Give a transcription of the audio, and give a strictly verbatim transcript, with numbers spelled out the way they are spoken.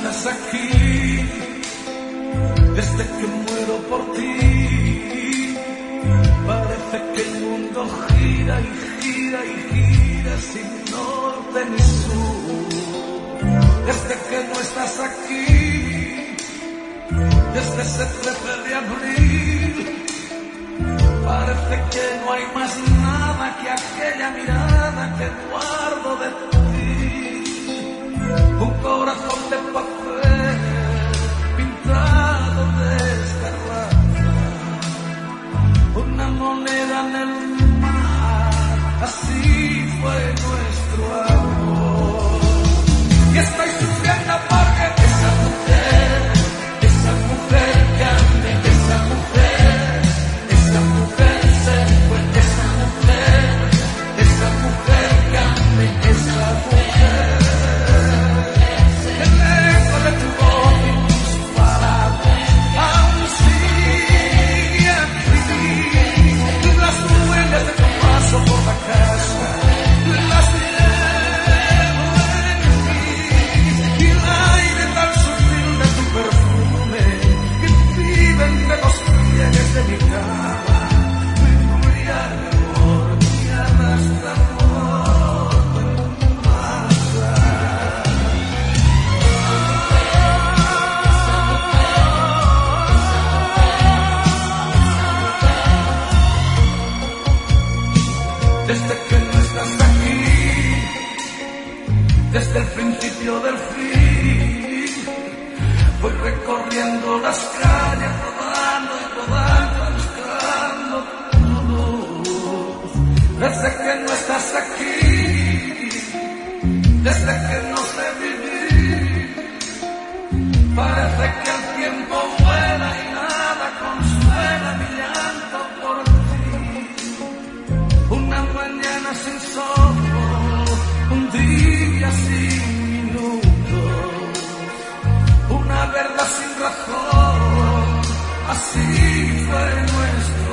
estás aquí, desde que muero por ti, parece que el mundo gira y gira y gira sin norte ni sur. Desde que no estás aquí, desde ese trece de abril, parece que no hay más nada que aquella mirada que guardo de ti. Un corazón de papel pintado de escarlata, una moneda en el mar, así fue nuestro amor. Y estoy sufriendo porque esa mujer, esa mujer que amé, esa mujer, esa mujer se fue, esa mujer, esa mujer que amé, esa mujer. El eco de tu voz y tus palabras aún sigue aquí. Las huellas de tu paso por la casa, las llevo en mí. Y el aire tan sutil de tu perfume que vive entre los pliegues de mi cama me embriaga, me arrastra por tu masa. Desde que no estás aquí, desde el principio del fin, voy recorriendo las calles, rodando y rodando, buscando tu luz. Desde que no estás aquí, desde que no sé vivir, parece que el tiempo vuela y nada consuela mi llanto por ti. Una mañana sin sol, un día sin minutos, una verdad sin razón, así fue nuestro